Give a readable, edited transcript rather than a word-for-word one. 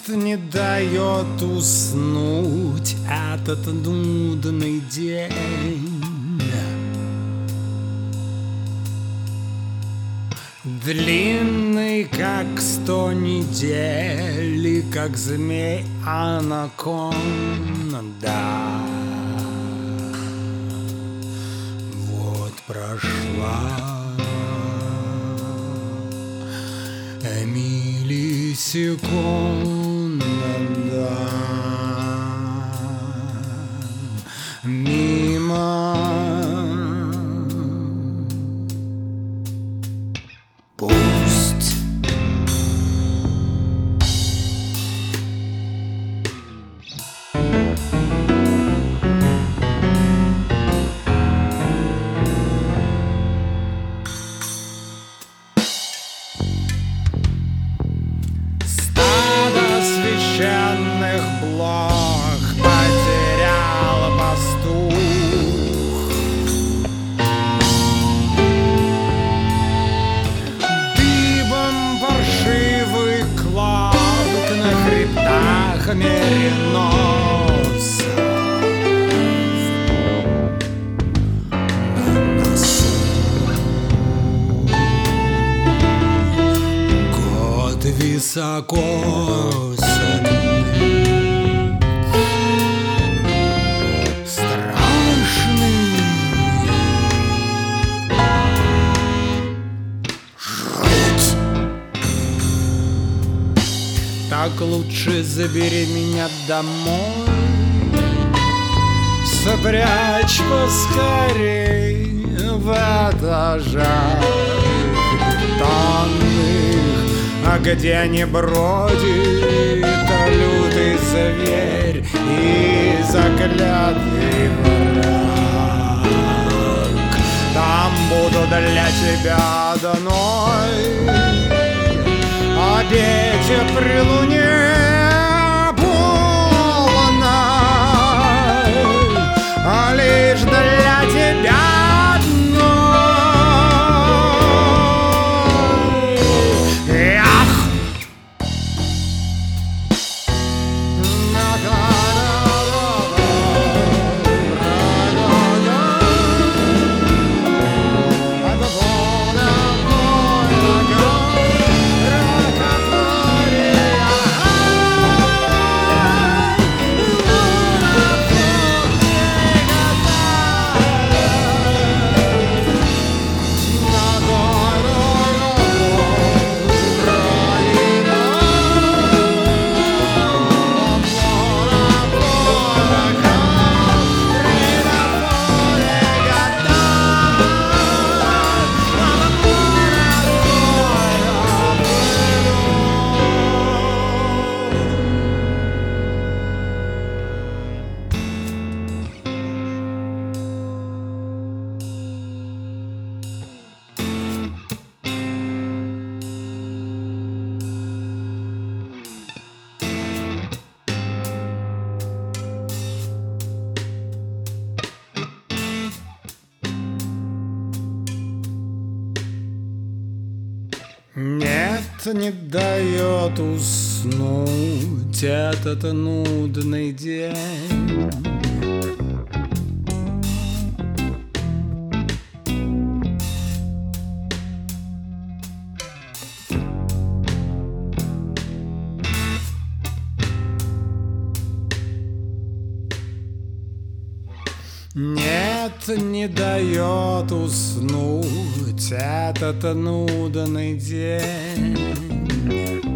не дает уснуть этот нудный день. Длинный, как 100 недель, и как змей анаконда. Вот прошла миллисекунда, мимо. Пусть стадо священных блох потерял пастух. Дыбом паршивый клок на хребтах мериносов. На носу год високосный, страшный. Жуть! Так лучше забери меня домой, спрячь поскорей в этажах бетонных, где не бродит лютый зверь и заклятый враг. Там буду для тебя одной, обедя при луне полной, а лишь для тебя одной. Ах! Нет, не дает уснуть этот нудный день. Нет, не дает уснуть этот нудный день.